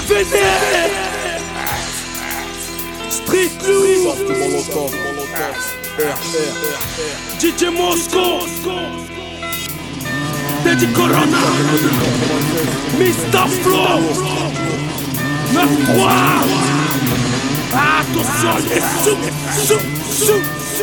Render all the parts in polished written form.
vénère. Street Lourd, DJ Mosco, Daddy Corona, Mr. Flow, 9-3. Attention, les sous.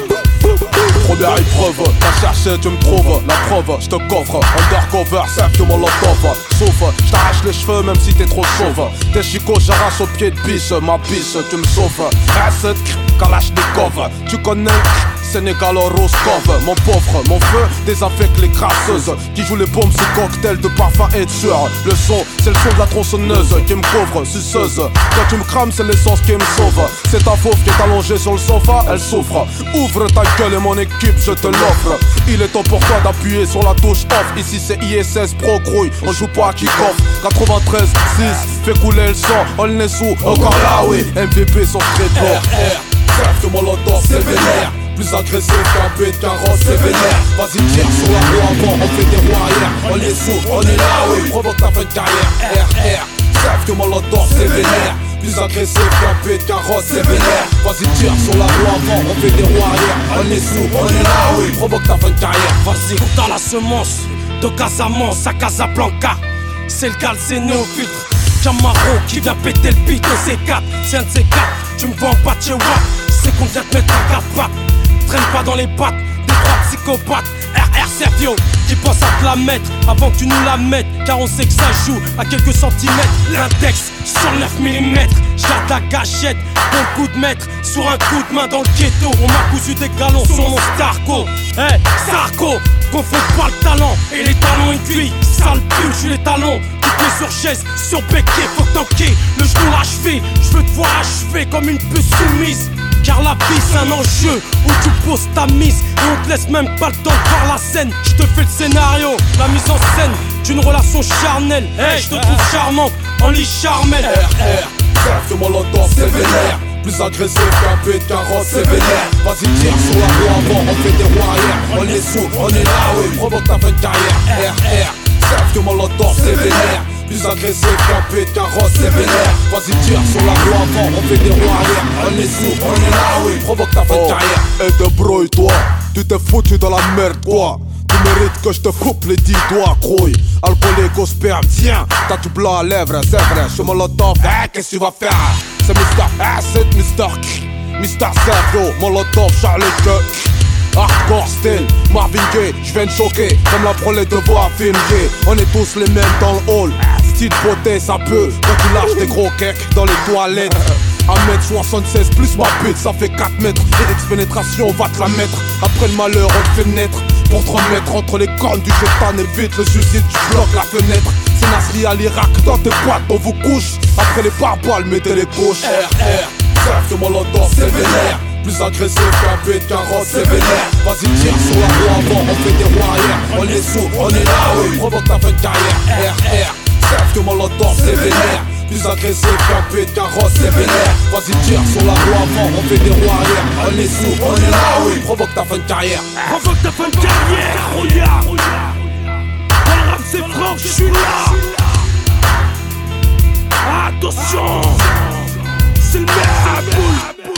Première épreuve, t'as cherché, tu me trouves. La preuve, j'te coffre, undercover, serve de molotov. Sauf, j't'arrache les cheveux même si t'es trop chauve. T'es chico, j'arrache au pied de biche. Ma biche, tu me sauves. Reste, Kalachnikov. Tu connais Sénégalo-Roscoff. Mon pauvre, mon feu désinfecte les crasseuses qui jouent les bombes sous cocktail de parfum et de sueur. Le son, c'est le son de la tronçonneuse qui me couvre, suceuse. Quand tu me crames, c'est l'essence qui me sauve. C'est ta fauve qui est allongée sur le sofa, elle souffre. Ouvre ta gueule et mon équipe, je te l'offre. Il est temps pour toi d'appuyer sur la touche off. Ici c'est ISS Pro Grouille, on joue pas à kick-off. 93, 6, fait couler le sang. On est sous, encore là oui. MVP sur Streetball. Serve de molotov, c'est vénère. Plus agressif qu'un B de carrosse, c'est vénère. Vas-y tire sur la roue avant, on fait des roues arrière. On est sous, on est là oui. Provoque ta fin de carrière, RR. Serve de molotov, c'est vénère. Plus agressif qu'un B de carrosse, c'est vénère. Vas-y tire sur la roue avant, on fait des roues arrière. On est sous, on est là oui. Provoque ta fin de carrière. Vas-y, coupe dans la semence de Casamance à Casablanca. C'est le gal, c'est néophytre Camaro qui vient péter le beat de C4. C'est un de C4, tu me vois en bas de chez Watt. C'est qu'on vient te mettre à 4 pattes. Traîne pas dans les pattes des trois psychopathes. RR Sergio qui pense à te la mettre avant que tu nous la mettes. Car on sait que ça joue à quelques centimètres. L'index sur 9 mm. J'garde la gâchette, bon coup de maître. Sur un coup de main dans le ghetto. On m'a cousu des galons sur mon Starco. Hey, Sarko, confonds pas le talent et les talons aiguilles. Sale pull, j'suis les talons. Sur chaise, sur béquet, faut tanker le genou l'achevé, je veux te voir achever comme une puce soumise. Car la vie c'est un enjeu où tu poses ta mise. Et on te laisse même pas le temps de voir la scène. Je te fais le scénario, la mise en scène d'une relation charnelle. Hey, je te trouve charmante, en lit charmel. RR, serve de molotov, c'est vénère. Plus agressif qu'un B de carrosse, c'est vénère. Vas-y tire sur la roue avant, on fait des roues arrière. On est sous, on est là oui. Provoque ta fin de carrière, RR. Serve de molotov, c'est vénère. Plus agressif qu'un B de carrosse, c'est vénère. Vas-y tire sur la roue avant, on fait des roues arrière. On est sous, on est là oui. Provoque ta fin de carrière. Et débrouille-toi, tu t'es foutu dans la merde quoi. Tu mérites que je te coupe les 10 doigts, crouille. Alcoolique au sperme, tiens, t'as tout blanc à lèvres, c'est vrai. Je suis molotov, qu'est-ce que tu vas faire? C'est Mr. Acid, Mr. Sergio, molotov, Charlie que hardcore style, Marvin Gaye, j'viens de choquer, comme la prolette de voix filmée. On est tous les mêmes dans le hall, style beauté ça peut, quand tu lâches des gros cakes dans les toilettes. 1m76 plus ma bite, ça fait 4 mètres. Et ex-pénétration, on va te la mettre. Après le malheur, on te fait naître. Pour te remettre entre les cornes du jetan, évite le suicide, tu bloques la fenêtre. C'est Nasri à l'Irak, dans tes boîtes, on vous couche. Après les barboles, mettez les couches. RR, serve de molotov, c'est vénère. Plus agressif qu'un B de carrosse, c'est vénère. Vas-y tire sur la roue avant, on fait des roues arrière. On est sous, on est là oui. Provoque ta fin de carrière, RR. Serve de molotov, c'est vénère. Plus agressif qu'un B de carrosse, c'est vénère. Vas-y tire sur la roue avant, on fait des roues arrière. On est sous, on est là oui. Provoque ta fin de carrière. Provoque ta fin de carrière, regarde. Dans le rap c'est franc, je suis là. Attention, c'est le merde.